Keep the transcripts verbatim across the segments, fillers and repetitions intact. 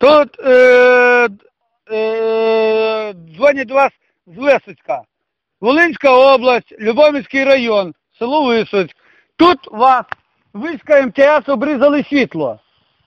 Тут е, е, дзвонять до вас з Висоцька. Волинська область, Любомирський район, село Висоцьк. Тут вас Виська ем те ес обрізали світло.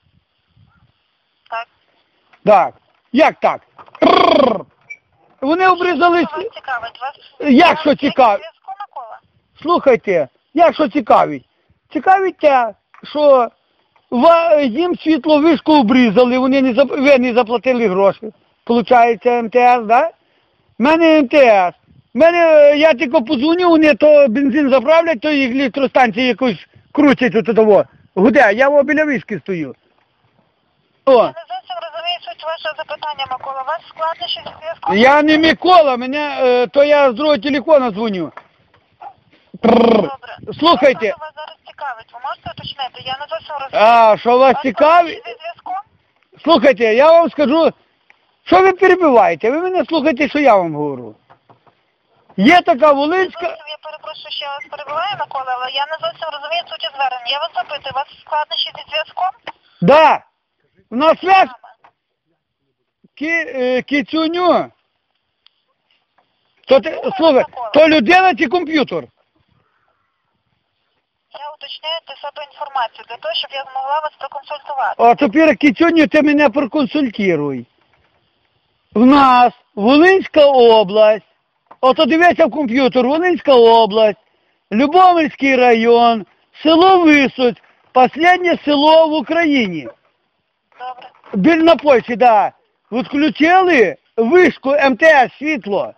Так. Так. Як так? Прррр. Вони обрізали Що вас світло. цікавить? Вас Як що цікавить? зв'язку Микола? Слухайте, як що цікавить? Цікавить те, що ва- їм світло вишку обрізали, вони не, зап... ви не заплатили гроші. Получається ем те ес, да? У мене ем те ес. Мене, я тільки подзвоню, вони то бензин заправлять, то їх електростанції якусь крутять от того. Гуде, я в біля вишки стою. О. Я не зовсім розумію суть вашого запитання, Микола. У вас складнощі зі зв'язком? Я не Микола, мене, е, то я з другого телефона дзвоню. Добре. Слухайте. Що вас зараз цікавить? Ви можете уточнити? Я не зовсім розумію. А, що вас У цікавить? складнощі зі зв'язком? Слухайте, я вам скажу, що ви перебиваєте? Ви мене слухайте, що я вам говорю. Є така Волинська... Зовсім, я перепрошую, що я вас перебиваю, Микола, але я не зовсім розумію суті звернення. Я вас запитую, у вас складнощі зі зв'язком? Да. У нас связь ки, е, кицюню. То, ти, слухай, то людина чи комп'ютер? Я уточняю для себе інформацію, для того, щоб я змогла вас проконсультувати. А тепер кицюню ти мене проконсультируй. В нас Волинська область, ото дивися в комп'ютер, Волинська область, Любомирський район, село Висоцьк, останнє село в Україні. Добре. Біль на Польщі, да. Відключили вишку ем те ес світло.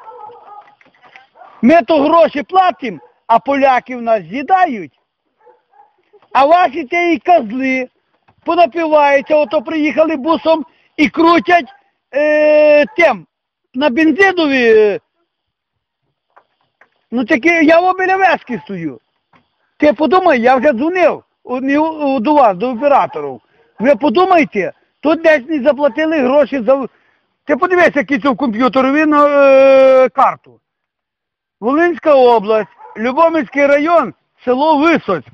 Ми то гроші платимо, а поляки в нас з'їдають. А ваші ті козли понапиваються, ото приїхали бусом і крутять е, тем, на бензинові. Ну таки, я в біля вески стою. Ти подумай, я вже дзвонив у, не у, до вас, до операторів. Ви подумайте, тут десь не заплатили гроші за... Ти подивися, який це в комп'ютері, він е, карту. Волинська область, Любомирський район, село Висоцьк.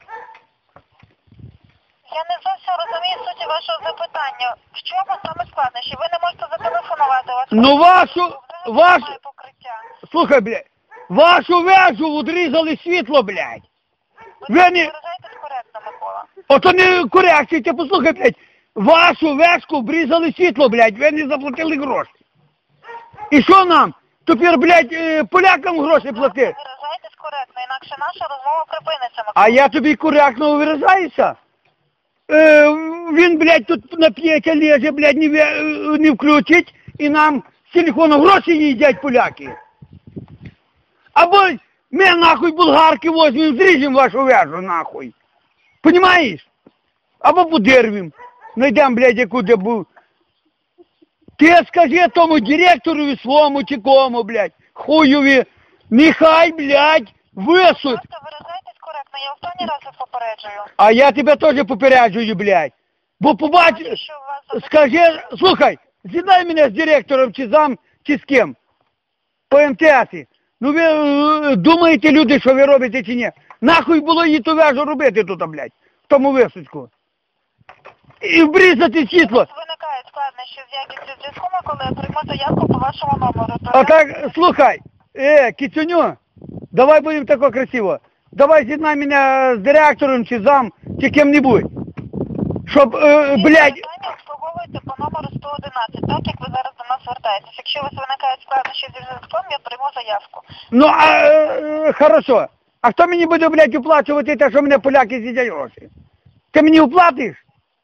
Я не зовсім розумію суті вашого запитання. В чому саме складнощі? Ви не можете зателефонувати. У вас Ну вашу, взагалі вашу, немає покриття. слухай, блядь, вашу вежу відрізали світло, блядь. Ви Ви не не, виражаєтесь коректно, Микола. ото не корекція, ти послухай, блядь, вашу вежку обрізали світло, блядь, ви не заплатили гроші. І що нам? Тепер, блядь, е, полякам гроші Ви платити. виражаєтесь коректно, інакше наша розмова припиниться, Микола. А я тобі коректно виражаюся? Е, він, блядь, тут на п'єте леже, блядь, не, ве- не включить, і нам з телефону гроші їдять поляки. Або ми, нахуй, болгарки возьмем, зріжем вашу вежу, нахуй. Понимаєш? Або подервім. Найдем, блядь, яку де був. Ти скажи тому директорові своєму чи кому, блядь, хуйові, нехай, блядь, висуть. Просто виражайтесь коректно, я останній раз вас попереджую. А я тебе теж попереджую, блядь. Бо побачиш, Що у вас скажи, слухай, з'єднай мене з директором чи зам, чи з ким. По ем те есі. Ну ви е, думаєте, люди, що ви робите чи ні? Нахуй було її ту вежу робити тут, блядь, в тому Висоцьку. І вбрізати світло. виникають складнощі з якістю зв'язку, коли я прийму заявку по вашому номеру. То А я- так, слухай, е, кицюню, давай будемо тако красиво. Давай з'єднай мене з директором чи зам, чи ким-небудь. Щоб, е, блядь, Питання обслуговуєте по номеру сто одинадцять, так як ви зараз до нас звертаєтесь. Якщо у вас виникають складнощі зі зв'язком, я прийму заявку. ну, а, е, хорошо. А хто мені буде, блядь, оплачувати те, що мене поляки з'їдять гроші? Ти мені оплатиш?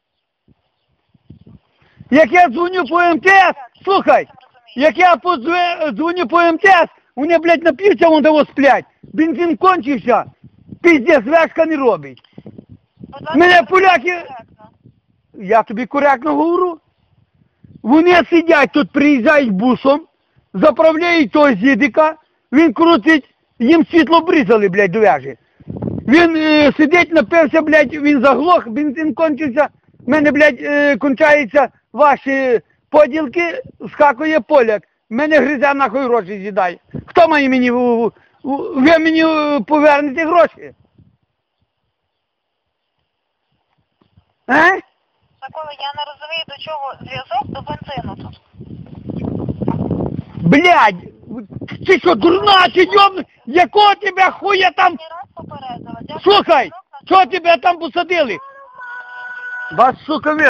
Як я дзвоню по ем те ес, слухай, як я подзве- дзвоню по ем те ес, вони, блядь, напівця вон того сплять. Бензин кончився, пиздець, вешка не робить. Будь ласка, Мене зробіть поляки- коректно. Я тобі коректно говорю. Вони сидять тут, приїжджають бусом, заправляють того зідика, він крутить, їм світло бризали, блядь, до вежі. Він е, сидить, напився, блядь, він заглох, бензин кончився, в мене, блядь, е, кончаються ваші поділки, скакує поляк, мене гризе нахуй гроші з'їдає. Хто має мені, в- в- в- ви мені е, повернете гроші? Е? Микола, я не розумію, до чого зв'язок до бензину тут. Блядь, ти що, дурна, чи йом, якого тебе хуя там, Я раз попередила. Дякую. слухай, що тебе там посадили? Вас, сука, ви...